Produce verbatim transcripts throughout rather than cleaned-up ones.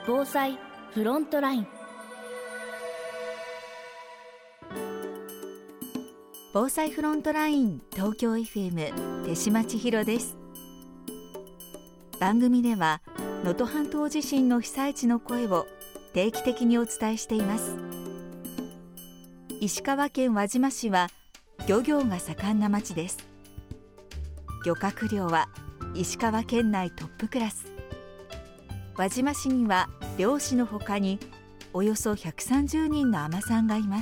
防災フロントライン。 防災フロントライン東京 エフエム 手島千尋です。番組では能登半島地震の被災地の声を定期的にお伝えしています。石川県輪島市は漁業が盛んな町です。漁獲量は石川県内トップクラス。輪島市には漁師のほかにおよそひゃくさんじゅうにんの海女さんがいます。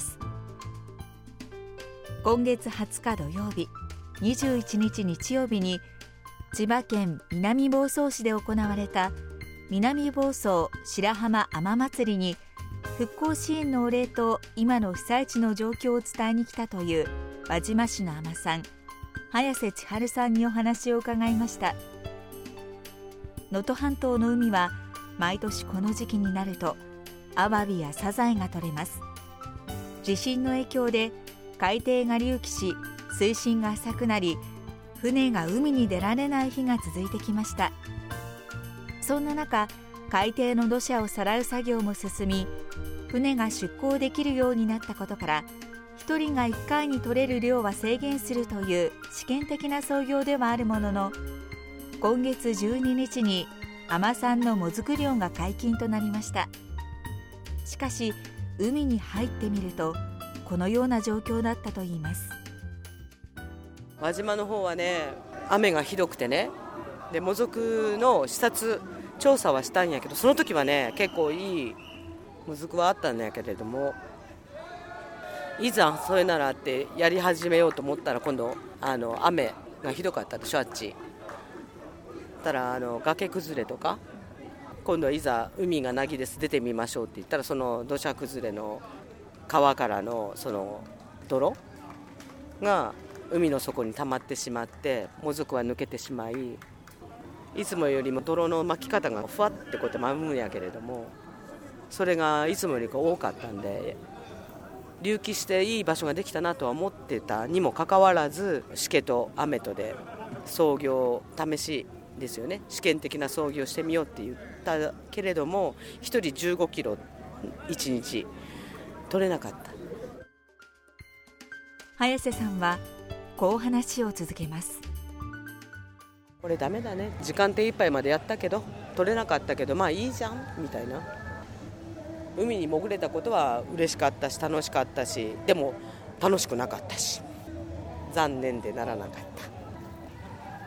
今月はつか土曜日、にじゅういちにち日曜日に千葉県南房総市で行われた南房総白浜海女祭りに復興支援のお礼と今の被災地の状況を伝えに来たという輪島市の海女さん、早瀬千春さんにお話を伺いました。能登半島の海は毎年この時期になるとアワビやサザエが取れます。地震の影響で海底が隆起し水深が浅くなり、船が海に出られない日が続いてきました。そんな中、海底の土砂をさらう作業も進み、船が出港できるようになったことから、ひとりがいっかいに取れる量は制限するという試験的な操業ではあるものの、今月じゅうににちに海女さんのもずく漁が解禁となりました。しかし海に入ってみるとこのような状況だったといいます。 輪島の方はね、雨がひどくてね、でもずくの視察調査はしたんやけど、その時はね結構いいもずくはあったんやけれども、いざそれならってやり始めようと思ったら、今度あの雨がひどかったでしょ、あっちたらあの崖崩れとか、今度はいざ海がなぎです、出てみましょうって言ったら、その土砂崩れの川からのその泥が海の底に溜まってしまって、もずくは抜けてしまい、いつもよりも泥の巻き方がふわってこうやって舞うんやけれども、それがいつもより多かったんで、隆起していい場所ができたなとは思ってたにもかかわらず、しけと雨とで操業試しですよね、試験的な操業してみようって言ったけれども、ひとりじゅうごキロいちにち取れなかった。 早瀬さんはこう話を続けます。 これダメだね、時間手いっぱいまでやったけど取れなかったけど、まあいいじゃんみたいな。海に潜れたことは嬉しかったし楽しかったし、でも楽しくなかったし、残念でならなかった。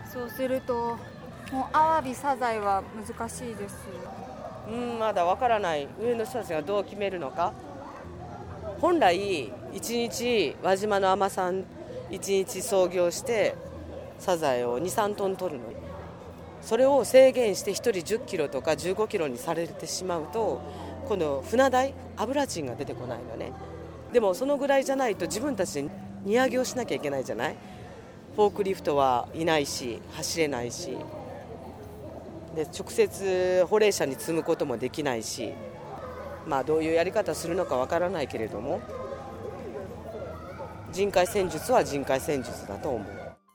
そうするともうアワビサザエは難しいです。 うん、まだわからない、上の人たちがどう決めるのか。本来いちにち輪島の海女さんいちにち操業してサザエをに、さんトン取るのに、それを制限してひとりじゅっキロとかじゅうごキロにされてしまうと、今度船代油賃が出てこないのね。でもそのぐらいじゃないと自分たちで荷揚げをしなきゃいけないじゃない。フォークリフトはいないし走れないしで、直接保冷車に積むこともできないし、まあどういうやり方するのかわからないけれども、人海戦術は人海戦術だと思う。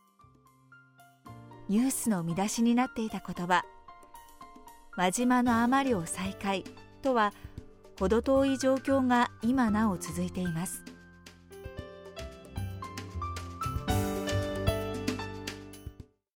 ニュースの見出しになっていた言葉、輪島の海女漁再開とは程遠い状況が今なお続いています。